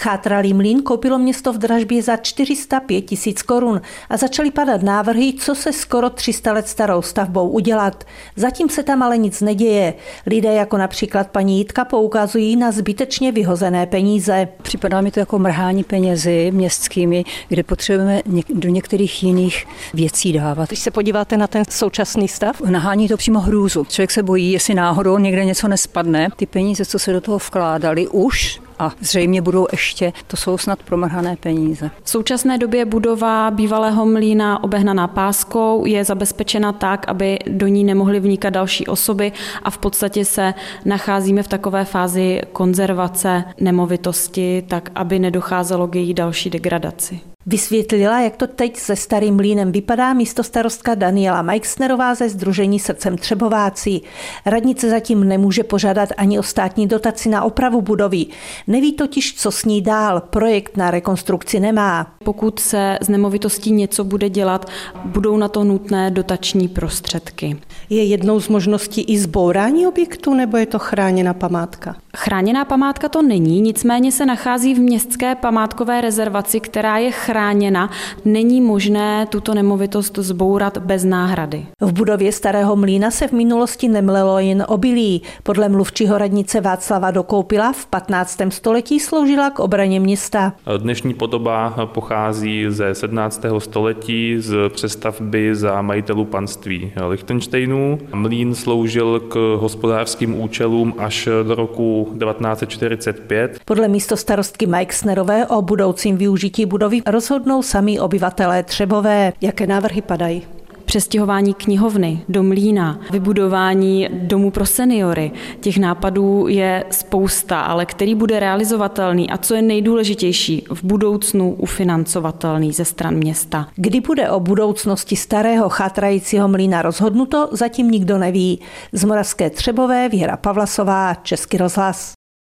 Schátralý mlýn koupilo město v dražbě za 405 000 korun a začaly padat návrhy, co se skoro 300 let starou stavbou udělat. Zatím se tam ale nic neděje. Lidé jako například paní Jitka poukazují na zbytečně vyhozené peníze. Připadá mi to jako mrhání penězi městskými, kde potřebujeme do některých jiných věcí dávat. Když se podíváte na ten současný stav, nahání to přímo hrůzu. Člověk se bojí, jestli náhodou někde něco nespadne. Ty peníze, co se do toho vkládali už a zřejmě budou ještě, to jsou snad promrhané peníze. V současné době budova bývalého mlýna obehnaná páskou je zabezpečena tak, aby do ní nemohly vnikat další osoby a v podstatě se nacházíme v takové fázi konzervace nemovitosti, tak aby nedocházelo k její další degradaci. Vysvětlila, jak to teď se starým mlýnem vypadá místostarostka Daniela Majksnerová ze sdružení Srdcem Třebováci. Radnice zatím nemůže požádat ani o státní dotaci na opravu budovy. Neví totiž, co s ní dál. Projekt na rekonstrukci nemá. Pokud se z nemovitostí něco bude dělat, budou na to nutné dotační prostředky. Je jednou z možností i zbourání objektu, nebo je to chráněná památka? Chráněná památka to není, nicméně se nachází v městské památkové rezervaci, která je chráněna. Není možné tuto nemovitost zbourat bez náhrady. V budově starého mlýna se v minulosti nemlelo jen obilí. Podle mluvčího radnice Václava Dokoupila v 15. století sloužila k obraně města. Dnešní podoba pochází ze 17. století z přestavby za majitelů panství Lichtenštejnů. Mlýn sloužil k hospodářským účelům až do roku 1945. Podle místostarostky Majksnerové o budoucím využití budovy rozhodnou sami obyvatelé Třebové. Jaké návrhy padají? Přestěhování knihovny do mlýna, vybudování domu pro seniory. Těch nápadů je spousta, ale který bude realizovatelný a co je nejdůležitější, v budoucnu ufinancovatelný ze stran města. Kdy bude o budoucnosti starého chátrajícího mlýna rozhodnuto, zatím nikdo neví. Z Moravské Třebové Věra Pavlasová, Český rozhlas.